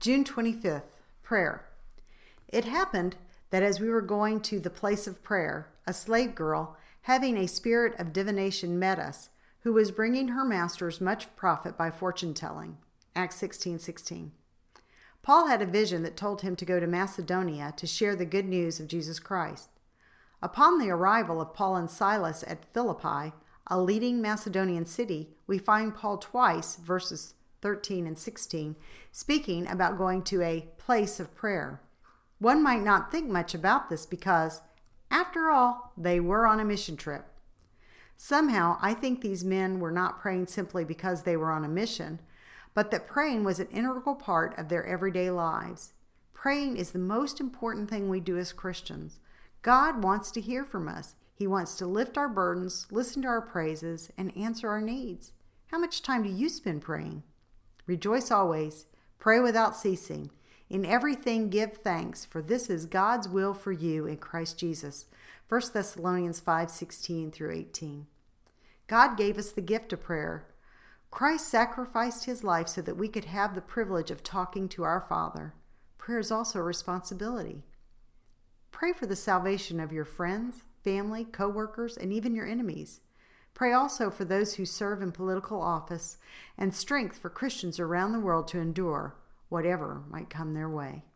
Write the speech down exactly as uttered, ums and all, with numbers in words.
June twenty-fifth, prayer. It happened that as we were going to the place of prayer, a slave girl, having a spirit of divination, met us, who was bringing her masters much profit by fortune-telling. Acts sixteen sixteen. Paul had a vision that told him to go to Macedonia to share the good news of Jesus Christ. Upon the arrival of Paul and Silas at Philippi, a leading Macedonian city, we find Paul twice, verses thirteen and sixteen, speaking about going to a place of prayer. One might not think much about this because, after all, they were on a mission trip. Somehow, I think these men were not praying simply because they were on a mission, but that praying was an integral part of their everyday lives. Praying is the most important thing we do as Christians. God wants to hear from us. He wants to lift our burdens, listen to our praises, and answer our needs. How much time do you spend praying? Rejoice always. Pray without ceasing. In everything give thanks, for this is God's will for you in Christ Jesus. First Thessalonians five sixteen through eighteen. God gave us the gift of prayer. Christ sacrificed his life so that we could have the privilege of talking to our Father. Prayer is also a responsibility. Pray for the salvation of your friends, family, co-workers, and even your enemies. Pray also for those who serve in political office and strength for Christians around the world to endure whatever might come their way.